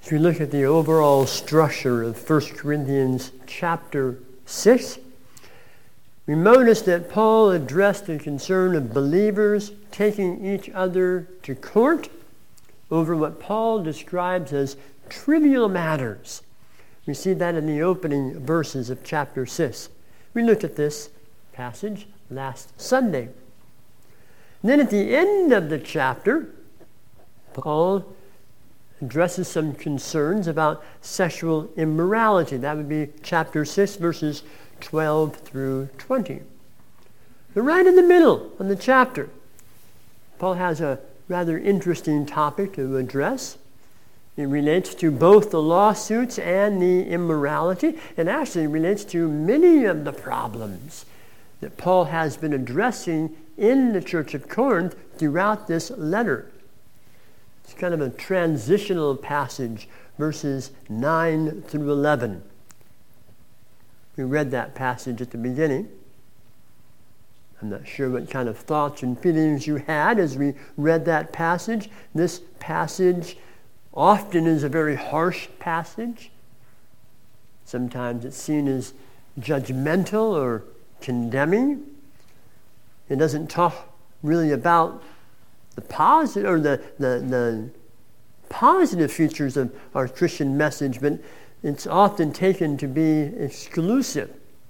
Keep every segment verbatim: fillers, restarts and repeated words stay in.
As we look at the overall structure of First Corinthians chapter six, we notice that Paul addressed the concern of believers taking each other to court over what Paul describes as trivial matters. We see that in the opening verses of chapter six. We looked at this passage last Sunday. And then at the end of the chapter, Paul addresses some concerns about sexual immorality. That would be chapter six, verses twelve through twenty. But right in the middle of the chapter, Paul has a rather interesting topic to address. It relates to both the lawsuits and the immorality, and actually relates to many of the problems that Paul has been addressing in the church of Corinth throughout this letter. It's kind of a transitional passage, verses nine through eleven. We read that passage at the beginning. I'm not sure what kind of thoughts and feelings you had as we read that passage. This passage often is a very harsh passage. Sometimes it's seen as judgmental or condemning. It doesn't talk really about the positive or the, the, the positive features of our Christian message, but it's often taken to be exclusive.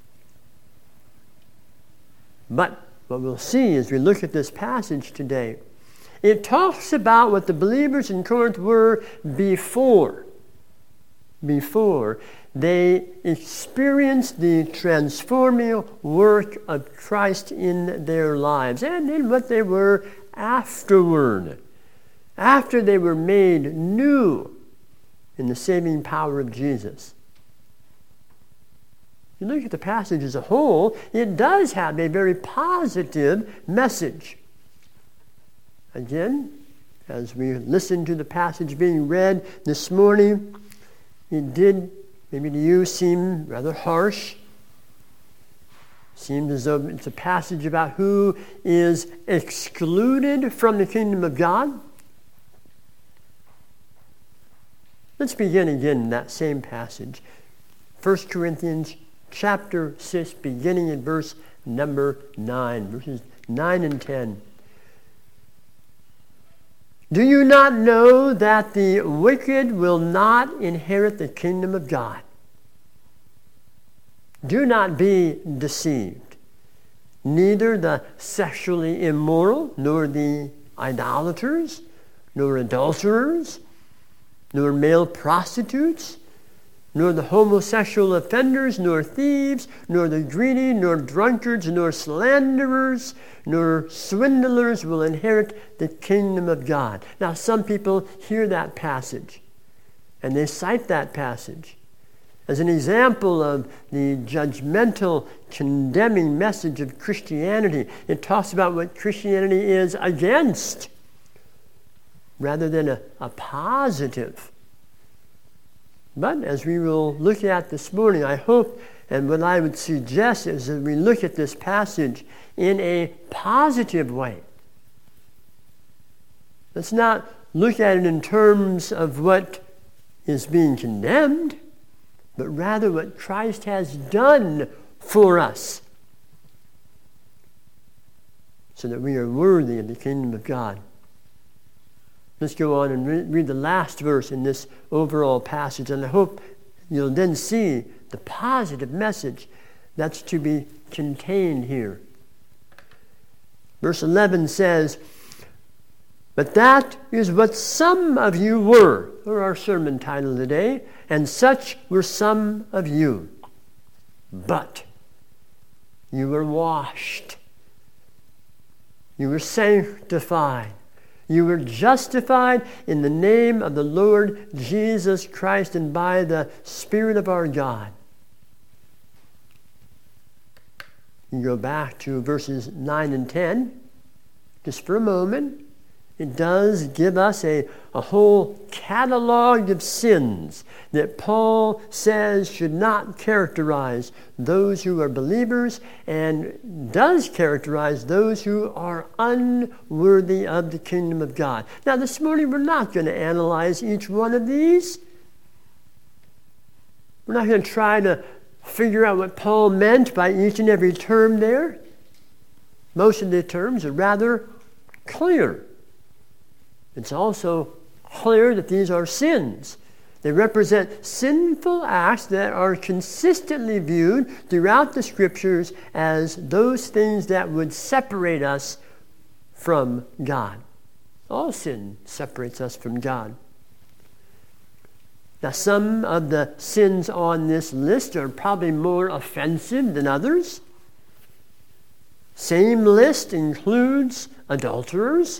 But what we'll see as we look at this passage today, it talks about what the believers in Corinth were before. Before they experienced the transforming work of Christ in their lives, and in what they were afterward, after they were made new in the saving power of Jesus. You look at the passage as a whole, it does have a very positive message. Again, as we listened to the passage being read this morning, it did, maybe to you, seem rather harsh. Seems as though it's a passage about who is excluded from the kingdom of God. Let's begin again in that same passage. First Corinthians chapter six, beginning in verse number nine, verses nine and ten. Do you not know that the wicked will not inherit the kingdom of God? Do not be deceived. Neither the sexually immoral, nor the idolaters, nor adulterers, nor male prostitutes, nor the homosexual offenders, nor thieves, nor the greedy, nor drunkards, nor slanderers, nor swindlers will inherit the kingdom of God. Now, some people hear that passage, and they cite that passage as an example of the judgmental, condemning message of Christianity. It talks about what Christianity is against, rather than a, a positive. But as we will look at this morning, I hope, and what I would suggest is that we look at this passage in a positive way. Let's not look at it in terms of what is being condemned, but rather what Christ has done for us, so that we are worthy of the kingdom of God. Let's go on and re- read the last verse in this overall passage, and I hope you'll then see the positive message that's to be contained here. Verse eleven says, "But that is what some of you were," or our sermon title today, "and such were some of you. But you were washed, you were sanctified, you were justified in the name of the Lord Jesus Christ and by the Spirit of our God." You go back to verses nine and ten, just for a moment. It does give us a, a whole catalog of sins that Paul says should not characterize those who are believers, and does characterize those who are unworthy of the kingdom of God. Now, this morning we're not going to analyze each one of these. We're not going to try to figure out what Paul meant by each and every term there. Most of the terms are rather clear. It's also clear that these are sins. They represent sinful acts that are consistently viewed throughout the Scriptures as those things that would separate us from God. All sin separates us from God. Now, some of the sins on this list are probably more offensive than others. Same list includes adulterers,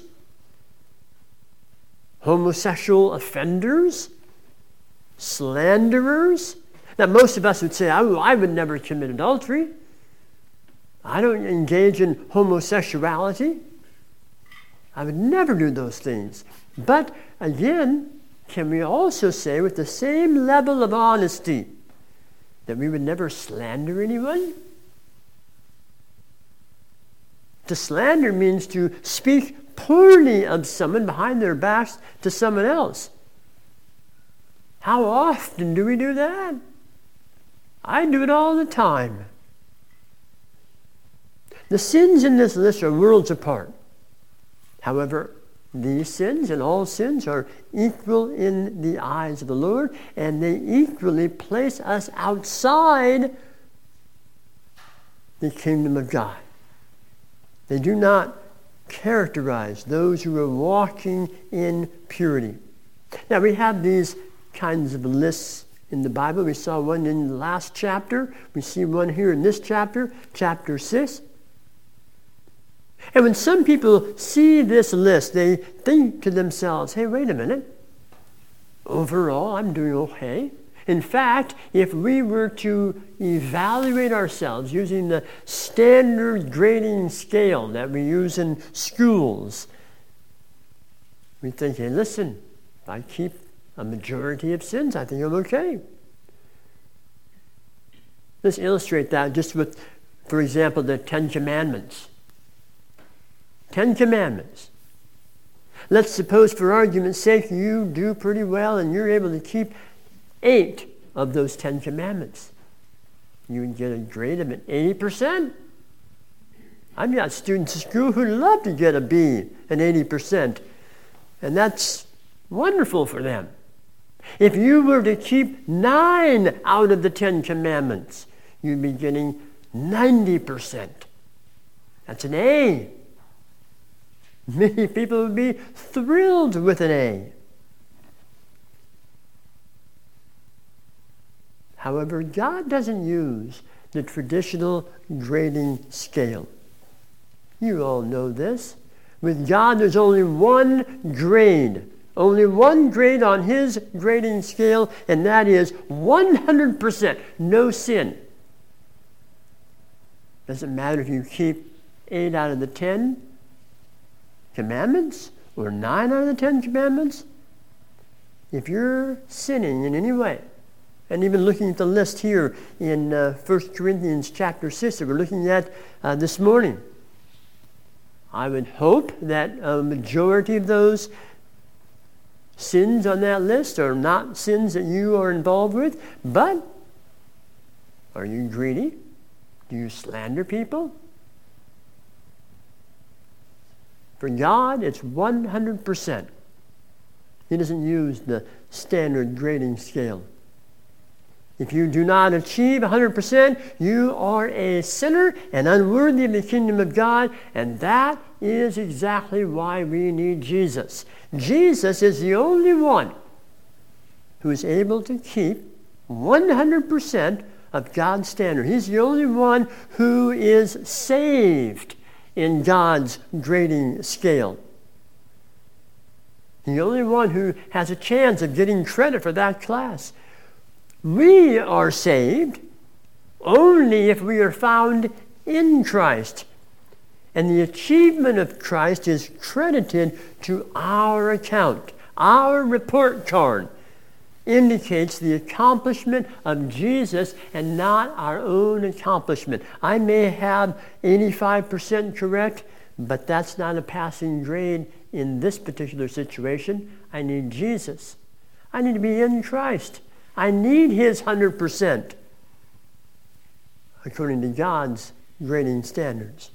homosexual offenders, slanderers. Now, most of us would say, oh, I would never commit adultery. I don't engage in homosexuality. I would never do those things. But again, can we also say with the same level of honesty that we would never slander anyone? To slander means to speak poorly of someone behind their backs to someone else. How often do we do that? I do it all the time. The sins in this list are worlds apart. However, these sins and all sins are equal in the eyes of the Lord, and they equally place us outside the kingdom of God. They do not characterize those who are walking in purity. Now, we have these kinds of lists in the Bible. We saw one in the last chapter. We see one here in this chapter, chapter six. And when some people see this list, they think to themselves, hey, wait a minute. Overall, I'm doing okay. In fact, if we were to evaluate ourselves using the standard grading scale that we use in schools, we think, hey, listen, if I keep a majority of sins, I think I'm okay. Let's illustrate that just with, for example, the Ten Commandments. Ten Commandments. Let's suppose, for argument's sake, you do pretty well and you're able to keep eight of those Ten Commandments. You would get a grade of an eighty percent. I've got students at school who love to get a B, an eighty percent. And that's wonderful for them. If you were to keep nine out of the Ten Commandments, you'd be getting ninety percent. That's an A. Many people would be thrilled with an A. However, God doesn't use the traditional grading scale. You all know this. With God, there's only one grade. Only one grade on His grading scale, and that is one hundred percent, no sin. Doesn't matter if you keep eight out of the ten commandments or nine out of the ten commandments. If you're sinning in any way, and even looking at the list here in uh, First Corinthians chapter six that we're looking at uh, this morning, I would hope that a majority of those sins on that list are not sins that you are involved with. But are you greedy? Do you slander people? For God, it's one hundred percent. He doesn't use the standard grading scale. If you do not achieve one hundred percent, you are a sinner and unworthy of the kingdom of God, and that is exactly why we need Jesus. Jesus is the only one who is able to keep one hundred percent of God's standard. He's the only one who is saved in God's grading scale. The only one who has a chance of getting credit for that class. We are saved only if we are found in Christ. And the achievement of Christ is credited to our account. Our report card indicates the accomplishment of Jesus and not our own accomplishment. I may have eighty-five percent correct, but that's not a passing grade in this particular situation. I need Jesus. I need to be in Christ. I need his one hundred percent according to God's grading standards.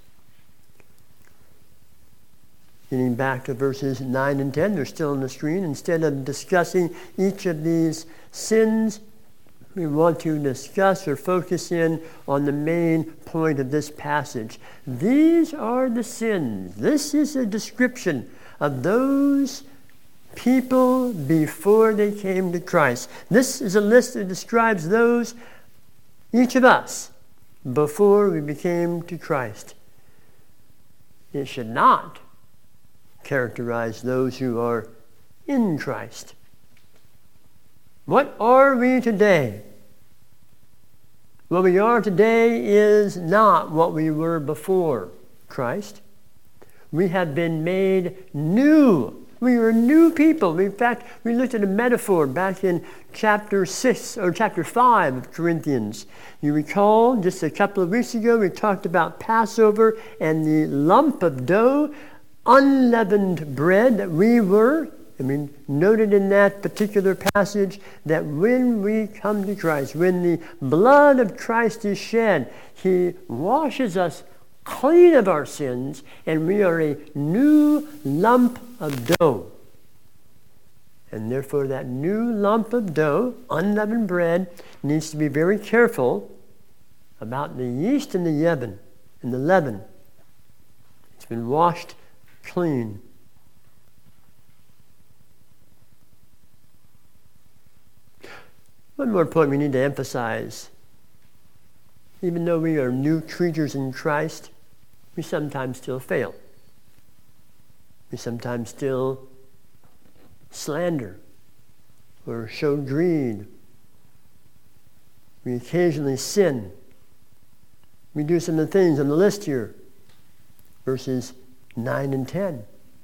Getting back to verses nine and ten, they're still on the screen. Instead of discussing each of these sins, we want to discuss or focus in on the main point of this passage. These are the sins. This is a description of those people before they came to Christ. This is a list that describes those, each of us, before we became to Christ. It should not characterize those who are in Christ. What are we today? What we are today is not what we were before Christ. We have been made new. We are new people. In fact, we looked at a metaphor back in chapter six or chapter five of Corinthians. You recall just a couple of weeks ago we talked about Passover and the lump of dough, unleavened bread that we were. I mean, noted in that particular passage that when we come to Christ, when the blood of Christ is shed, he washes us clean of our sins, and we are a new lump of dough. And therefore, that new lump of dough, unleavened bread, needs to be very careful about the yeast and the leaven. And the leaven, it's been washed clean. One more point we need to emphasize. Even though we are new creatures in Christ, we sometimes still fail. We sometimes still slander or show greed. We occasionally sin. We do some of the things on the list here, verses nine and ten.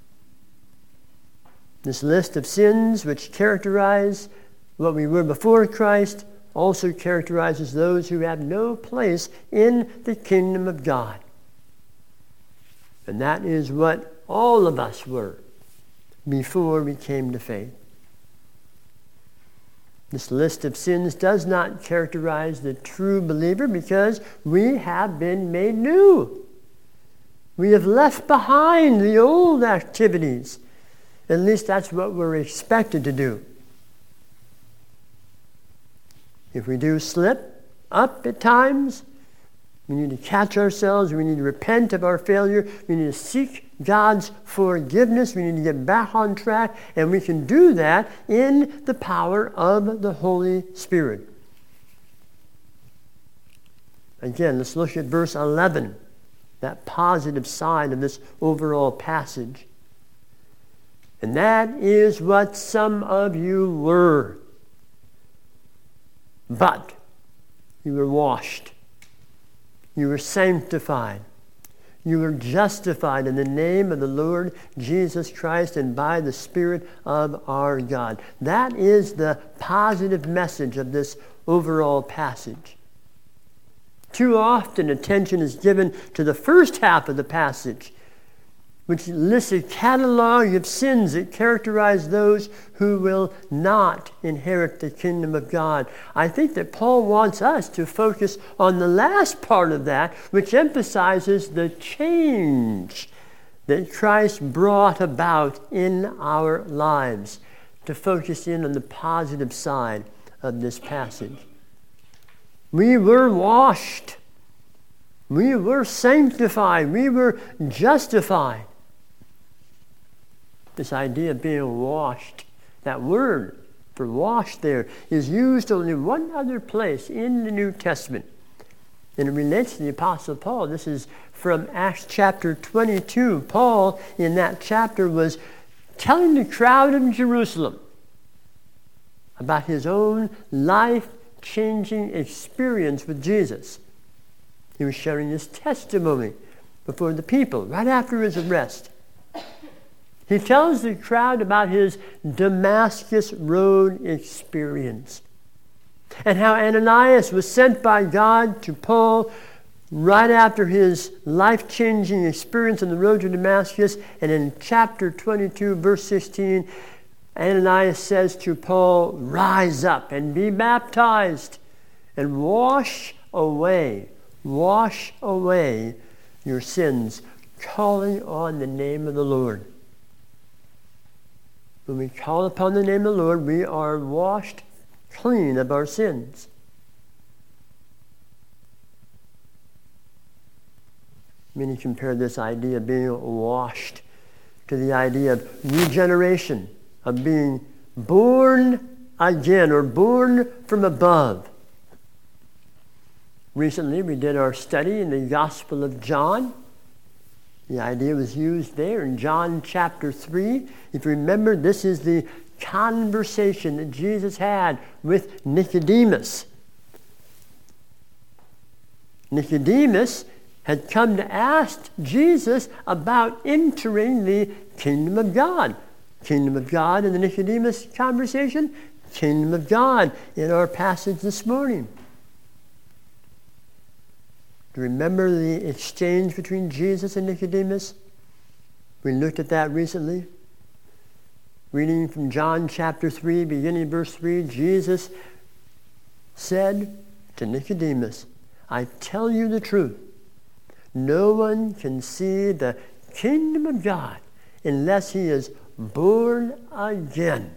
This list of sins which characterize what we were before Christ also characterizes those who have no place in the kingdom of God. And that is what all of us were before we came to faith. This list of sins does not characterize the true believer because we have been made new. We have left behind the old activities. At least that's what we're expected to do. If we do slip up at times, we need to catch ourselves. We need to repent of our failure. We need to seek God's forgiveness. We need to get back on track. And we can do that in the power of the Holy Spirit. Again, let's look at verse eleven, that positive side of this overall passage. And that is what some of you were. But you were washed. You were sanctified. You were justified in the name of the Lord Jesus Christ and by the Spirit of our God. That is the positive message of this overall passage. Too often attention is given to the first half of the passage, which lists a catalog of sins that characterize those who will not inherit the kingdom of God. I think that Paul wants us to focus on the last part of that, which emphasizes the change that Christ brought about in our lives, to focus in on the positive side of this passage. We were washed. We were sanctified. We were justified. This idea of being washed, that word for washed there, is used only one other place in the New Testament. And it relates to the Apostle Paul. This is from Acts chapter twenty-two. Paul, in that chapter, was telling the crowd in Jerusalem about his own life-changing experience with Jesus. He was sharing his testimony before the people right after his arrest. He tells the crowd about his Damascus Road experience and how Ananias was sent by God to Paul right after his life-changing experience on the road to Damascus. And in chapter twenty-two, verse sixteen, Ananias says to Paul, rise up and be baptized and wash away, wash away your sins, calling on the name of the Lord. When we call upon the name of the Lord, we are washed clean of our sins. Many compare this idea of being washed to the idea of regeneration, of being born again or born from above. Recently, we did our study in the Gospel of John. The idea was used there in John chapter three. If you remember, this is the conversation that Jesus had with Nicodemus. Nicodemus had come to ask Jesus about entering the kingdom of God. Kingdom of God in the Nicodemus conversation, kingdom of God in our passage this morning. Do you remember the exchange between Jesus and Nicodemus? We looked at that recently. Reading from John chapter three, beginning verse three, Jesus said to Nicodemus, I tell you the truth. No one can see the kingdom of God unless he is born again.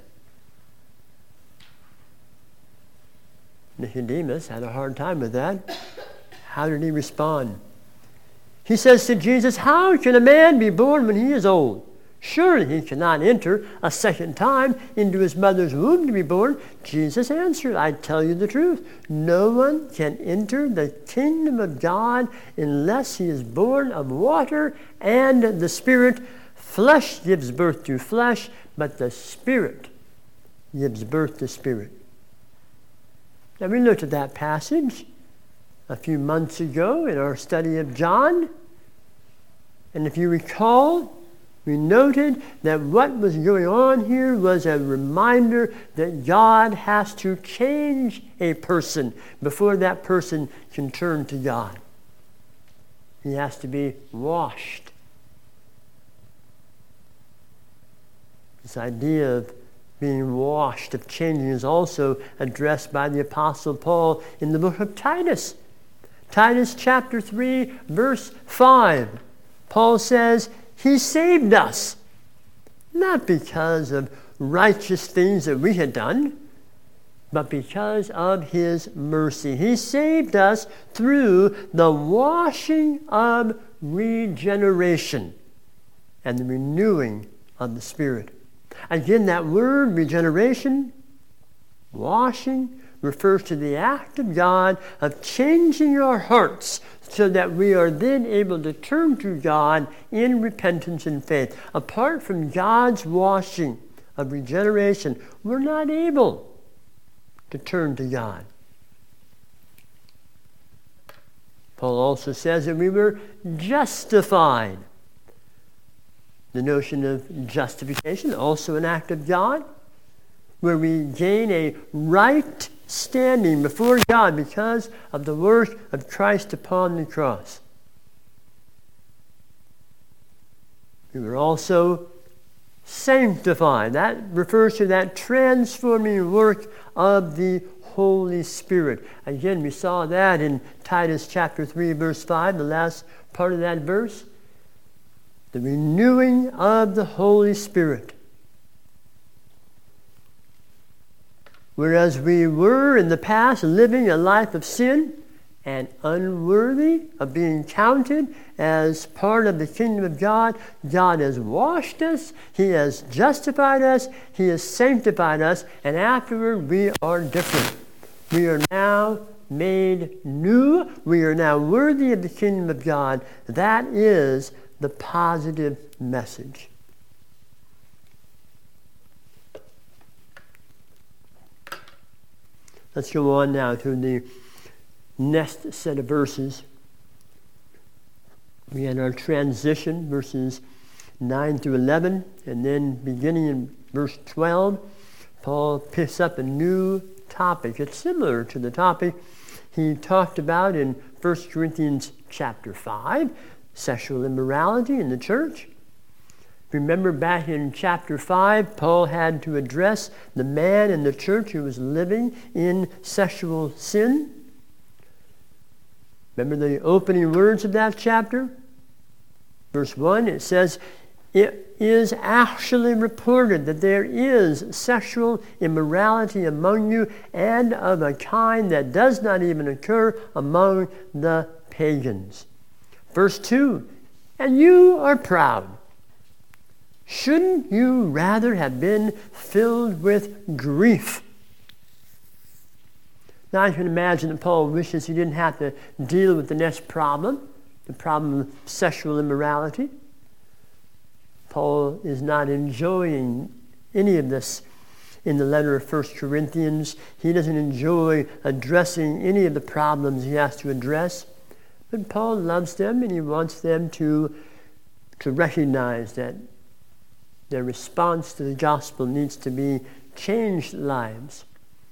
Nicodemus had a hard time with that. How did he respond? He says to Jesus, how can a man be born when he is old? Surely he cannot enter a second time into his mother's womb to be born. Jesus answered, I tell you the truth. No one can enter the kingdom of God unless he is born of water and the Spirit. Flesh gives birth to flesh, but the Spirit gives birth to spirit. Now we looked at that passage a few months ago in our study of John. And if you recall, we noted that what was going on here was a reminder that God has to change a person before that person can turn to God. He has to be washed. This idea of being washed, of changing, is also addressed by the Apostle Paul in the book of Titus. Titus chapter three, verse five. Paul says, He saved us, not because of righteous things that we had done, but because of His mercy. He saved us through the washing of regeneration and the renewing of the Spirit. Again, that word, regeneration, washing, refers to the act of God of changing our hearts so that we are then able to turn to God in repentance and faith. Apart from God's washing of regeneration, we're not able to turn to God. Paul also says that we were justified. The notion of justification, also an act of God, where we gain a right standing before God because of the work of Christ upon the cross. We were also sanctified. That refers to that transforming work of the Holy Spirit. Again, we saw that in Titus chapter three, verse five, the last part of that verse. The renewing of the Holy Spirit. Whereas we were in the past living a life of sin and unworthy of being counted as part of the kingdom of God, God has washed us, He has justified us, He has sanctified us, and afterward we are different. We are now made new. We are now worthy of the kingdom of God. That is the positive message. Let's go on now to the next set of verses. We had our transition, verses nine through eleven, and then beginning in verse twelve, Paul picks up a new topic. It's similar to the topic he talked about in First Corinthians chapter five, sexual immorality in the church. Remember back in chapter five, Paul had to address the man in the church who was living in sexual sin. Remember the opening words of that chapter? Verse one, it says, "It is actually reported that there is sexual immorality among you, and of a kind that does not even occur among the pagans." Verse two, "And you are proud. Shouldn't you rather have been filled with grief?" Now I can imagine that Paul wishes he didn't have to deal with the next problem, the problem of sexual immorality. Paul is not enjoying any of this in the letter of First Corinthians. He doesn't enjoy addressing any of the problems he has to address. But Paul loves them, and he wants them to, to recognize that their response to the gospel needs to be changed lives.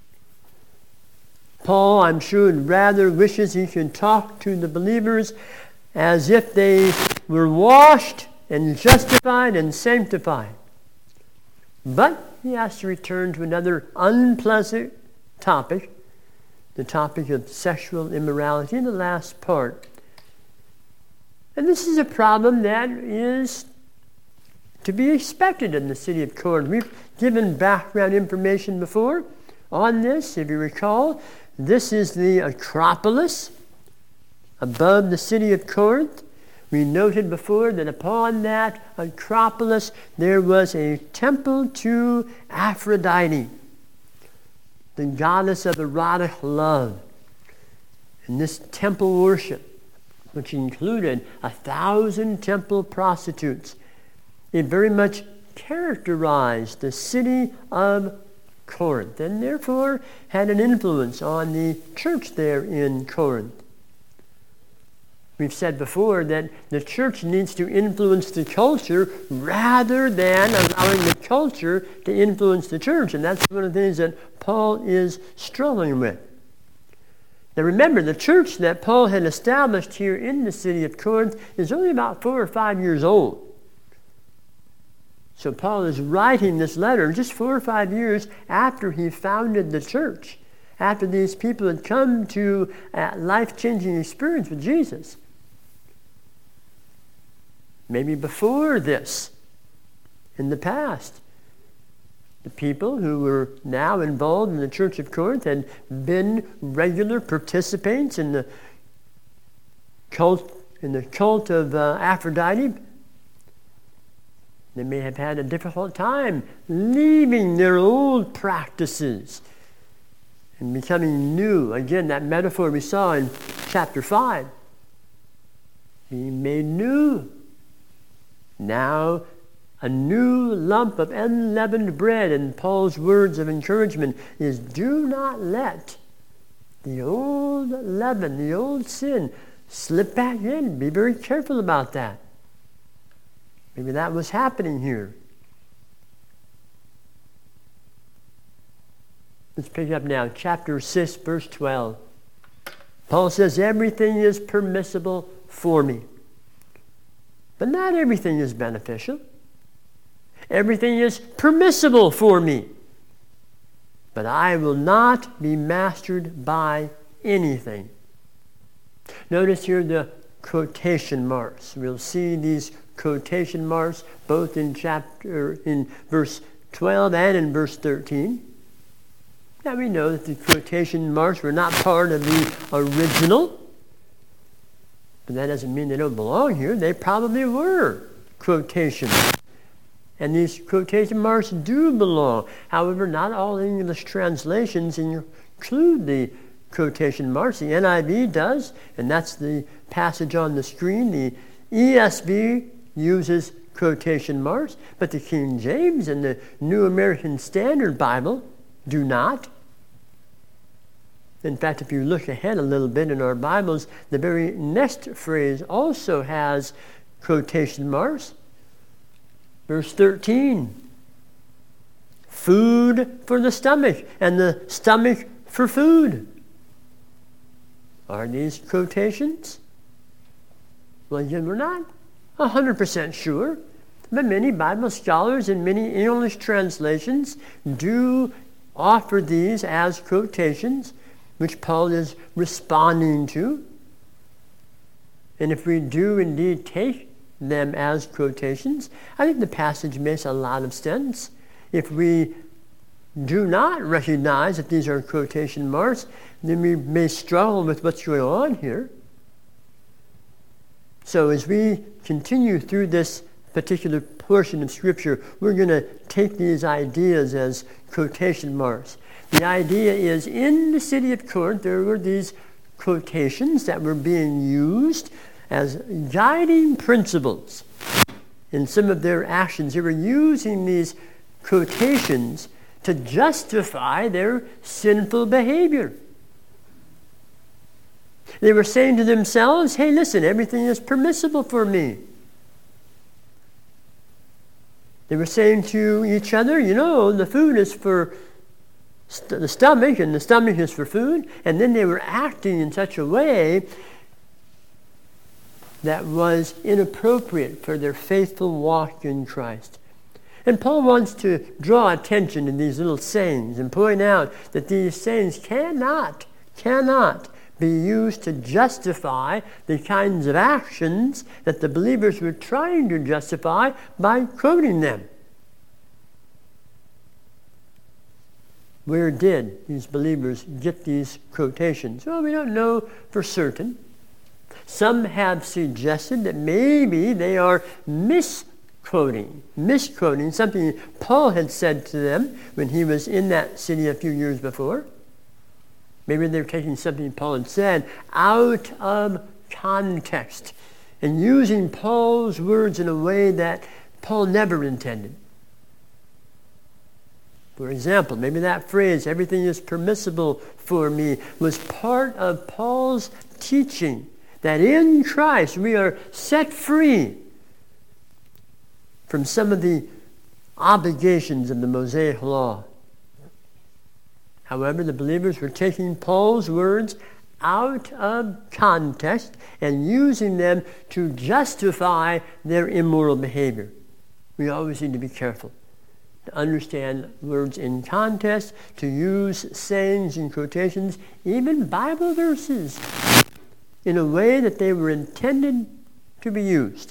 Paul, I'm sure, rather wishes he could talk to the believers as if they were washed and justified and sanctified. But he has to return to another unpleasant topic, the topic of sexual immorality in the last part. And this is a problem that is to be expected in the city of Corinth. We've given background information before on this, if you recall. This is the Acropolis above the city of Corinth. We noted before that upon that Acropolis there was a temple to Aphrodite, the goddess of erotic love. And this temple worship, which included a thousand temple prostitutes, it very much characterized the city of Corinth, and therefore had an influence on the church there in Corinth. We've said before that the church needs to influence the culture rather than allowing the culture to influence the church, and that's one of the things that Paul is struggling with. Now remember, the church that Paul had established here in the city of Corinth is only about four or five years old. So Paul is writing this letter just four or five years after he founded the church, after these people had come to a life-changing experience with Jesus. Maybe before this, in the past, the people who were now involved in the church of Corinth had been regular participants in the cult, in the cult of uh, Aphrodite. They may have had a difficult time leaving their old practices and becoming new. Again, that metaphor we saw in chapter five. Being made new. Now, a new lump of unleavened bread, and Paul's words of encouragement is, do not let the old leaven, the old sin, slip back in. Be very careful about that. Maybe that was happening here. Let's pick up now, chapter six, verse twelve. Paul says, everything is permissible for me. But not everything is beneficial. Everything is permissible for me. But I will not be mastered by anything. Notice here the quotation marks. We'll see these quotation marks both in chapter in verse twelve and in verse thirteen. Now we know that the quotation marks were not part of the original, but that doesn't mean they don't belong here. They probably were quotations. And these quotation marks do belong. However, not all English translations include the quotation marks. The N I V does, and that's the passage on the screen. The E S V uses quotation marks, but the King James and the New American Standard Bible do not. In fact, if you look ahead a little bit in our Bibles, the very next phrase also has quotation marks. Verse thirteen, food for the stomach, and the stomach for food. Are these quotations? Well, again, we're not one hundred percent sure. But many Bible scholars and many English translations do offer these as quotations, which Paul is responding to. And if we do indeed take them as quotations, I think the passage makes a lot of sense. If we do not recognize that these are quotation marks, then we may struggle with what's going on here. So as we continue through this particular portion of Scripture, we're going to take these ideas as quotation marks. The idea is, in the city of Corinth, there were these quotations that were being used as guiding principles in some of their actions. They were using these quotations to justify their sinful behavior. They were saying to themselves, hey, listen, everything is permissible for me. They were saying to each other, you know, the food is for st- the stomach, and the stomach is for food. And then they were acting in such a way that was inappropriate for their faithful walk in Christ. And Paul wants to draw attention to these little sayings and point out that these sayings cannot, cannot be used to justify the kinds of actions that the believers were trying to justify by quoting them. Where did these believers get these quotations? Well, we don't know for certain. Some have suggested that maybe they are misquoting, misquoting something Paul had said to them when he was in that city a few years before. Maybe they're taking something Paul had said out of context and using Paul's words in a way that Paul never intended. For example, maybe that phrase, everything is permissible for me, was part of Paul's teaching that in Christ we are set free from some of the obligations of the Mosaic law. However, the believers were taking Paul's words out of context and using them to justify their immoral behavior. We always need to be careful to understand words in context, to use sayings and quotations, even Bible verses, in a way that they were intended to be used.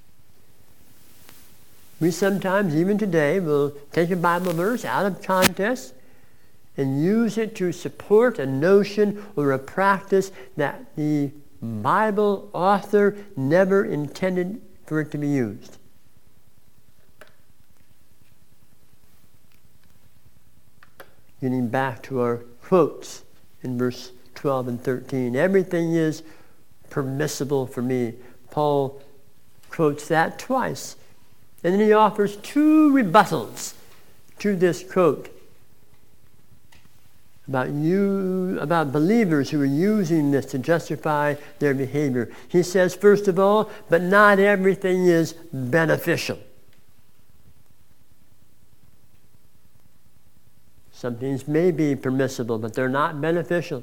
We sometimes, even today, will take a Bible verse out of context and use it to support a notion or a practice that the Bible author never intended for it to be used. Getting back to our quotes in verse twelve and thirteen, everything is permissible for me. Paul quotes that twice. And then he offers two rebuttals to this quote about you, about believers who are using this to justify their behavior. He says, first of all, but not everything is beneficial. Some things may be permissible, but they're not beneficial.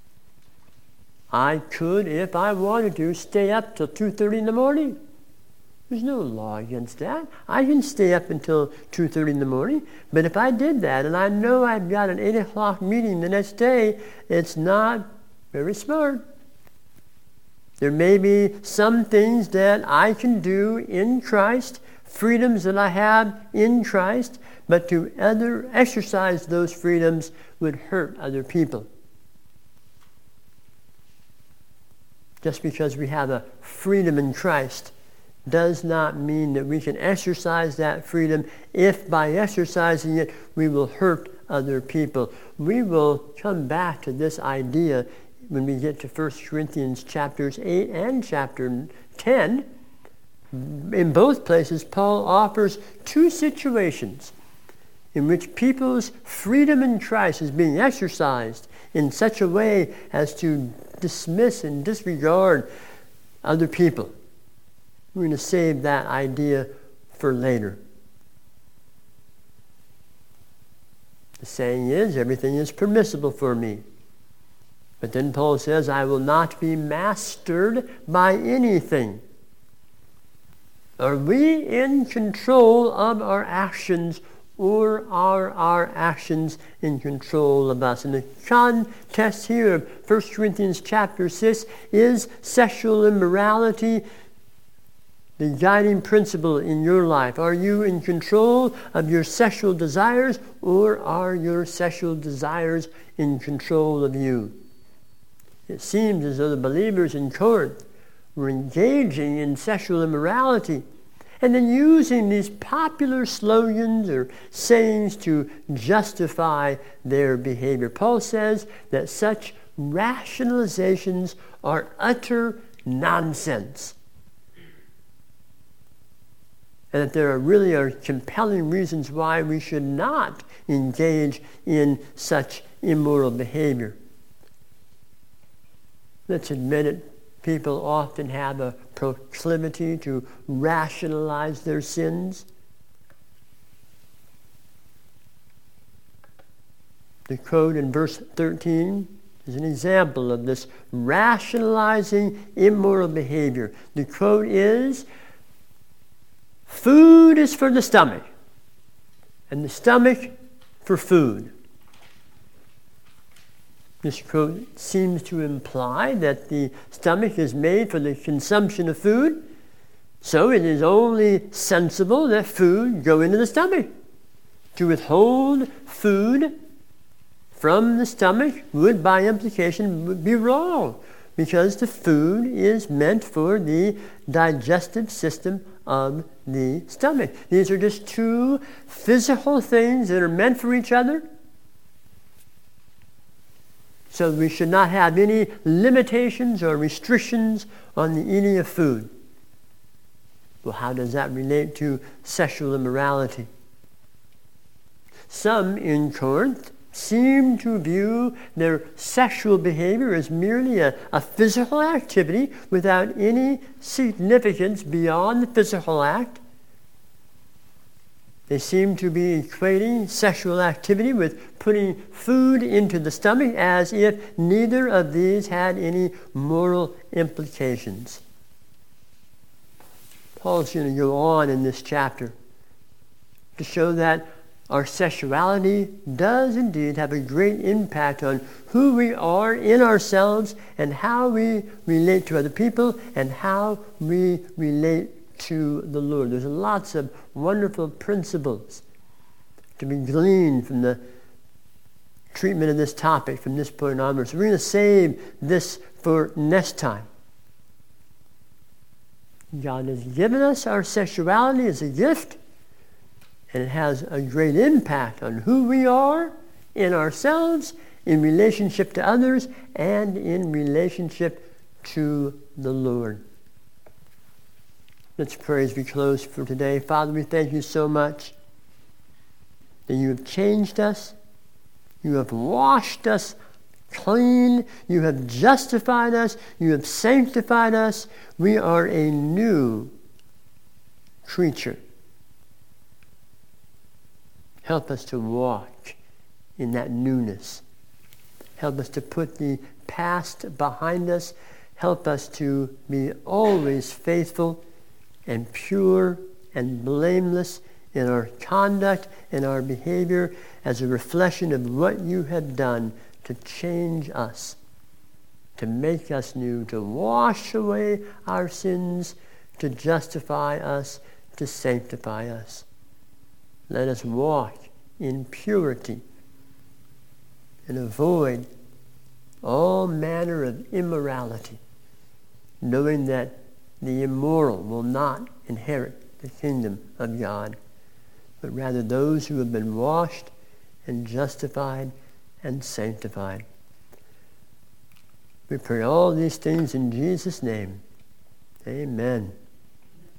I could, if I wanted to, stay up till two thirty in the morning. There's no law against that. I can stay up until two thirty in the morning, but if I did that and I know I've got an eight o'clock meeting the next day, it's not very smart. There may be some things that I can do in Christ, freedoms that I have in Christ, but to other exercise those freedoms would hurt other people. Just because we have a freedom in Christ does not mean that we can exercise that freedom if by exercising it we will hurt other people. We will come back to this idea when we get to First Corinthians chapters eight and chapter ten. In both places, Paul offers two situations in which people's freedom in Christ is being exercised in such a way as to dismiss and disregard other people. We're going to save that idea for later. The saying is, everything is permissible for me. But then Paul says, I will not be mastered by anything. Are we in control of our actions, or are our actions in control of us? And the context here of First Corinthians chapter six is sexual immorality, the guiding principle in your life. Are you in control of your sexual desires, or are your sexual desires in control of you? It seems as though the believers in Corinth were engaging in sexual immorality and then using these popular slogans or sayings to justify their behavior. Paul says that such rationalizations are utter nonsense, and that there are really are compelling reasons why we should not engage in such immoral behavior. Let's admit it. People often have a proclivity to rationalize their sins. The quote in verse thirteen is an example of this rationalizing immoral behavior. The quote is, "Food is for the stomach, and the stomach for food." This quote seems to imply that the stomach is made for the consumption of food, so it is only sensible that food go into the stomach. To withhold food from the stomach would, by implication, be wrong, because the food is meant for the digestive system of the stomach. These are just two physical things that are meant for each other. So we should not have any limitations or restrictions on the eating of food. Well, how does that relate to sexual immorality? Some in Corinth seem to view their sexual behavior as merely a, a physical activity without any significance beyond the physical act. They seem to be equating sexual activity with putting food into the stomach, as if neither of these had any moral implications. Paul's going to go on in this chapter to show that our sexuality does indeed have a great impact on who we are in ourselves and how we relate to other people and how we relate to the Lord. There's lots of wonderful principles to be gleaned from the treatment of this topic from this point onwards. We're going to save this for next time. God has given us our sexuality as a gift, and it has a great impact on who we are in ourselves, in relationship to others, and in relationship to the Lord. Let's pray as we close for today. Father, we thank you so much that you have changed us. You have washed us clean. You have justified us. You have sanctified us. We are a new creature. Help us to walk in that newness. Help us to put the past behind us. Help us to be always faithful and pure and blameless in our conduct and our behavior as a reflection of what you have done to change us, to make us new, to wash away our sins, to justify us, to sanctify us. Let us walk in purity and avoid all manner of immorality, knowing that the immoral will not inherit the kingdom of God, but rather those who have been washed and justified and sanctified. We pray all these things in Jesus' name. Amen.